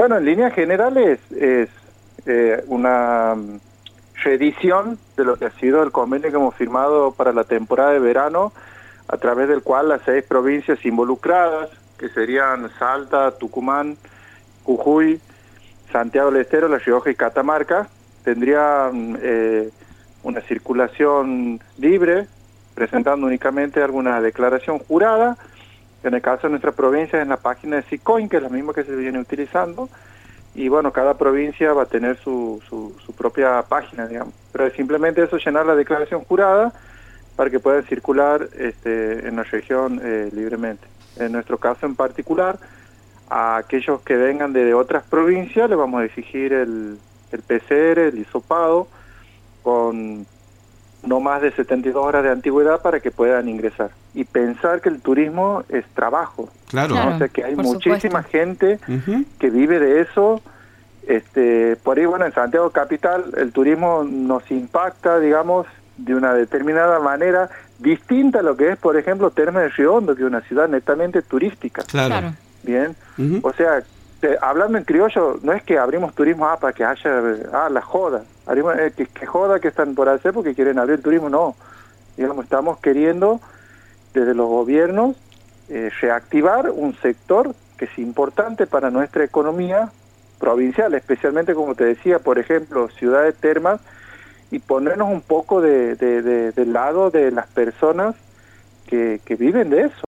Bueno, en líneas generales es una reedición de lo que ha sido el convenio que hemos firmado para la temporada de verano, a través del cual las 6 provincias involucradas, que serían Salta, Tucumán, Jujuy, Santiago del Estero, La Rioja y Catamarca, tendrían una circulación libre, presentando únicamente alguna declaración jurada. En el caso de nuestra provincia, en la página de SICOIN, que es la misma que se viene utilizando, y bueno, cada provincia va a tener su propia página, digamos. Pero es simplemente eso, llenar la declaración jurada para que puedan circular en la región libremente. En nuestro caso en particular, a aquellos que vengan de otras provincias les vamos a exigir el PCR, el hisopado, con no más de 72 horas de antigüedad para que puedan ingresar. Y pensar que el turismo es trabajo. Claro. ¿No? O sea, que hay muchísima supuesto. gente que vive de eso. Por ahí, bueno, en Santiago Capital el turismo nos impacta, digamos, de una determinada manera distinta a lo que es, por ejemplo, Termas de Río Hondo, que es una ciudad netamente turística. Claro. Bien. O sea, hablando en criollo, no es que abrimos turismo para que haya la joda, abrimos, que joda que están por hacer porque quieren abrir el turismo, no. Digamos, estamos queriendo desde los gobiernos reactivar un sector que es importante para nuestra economía provincial, especialmente, como te decía, por ejemplo, Ciudad de Termas, y ponernos un poco del lado de las personas que viven de eso.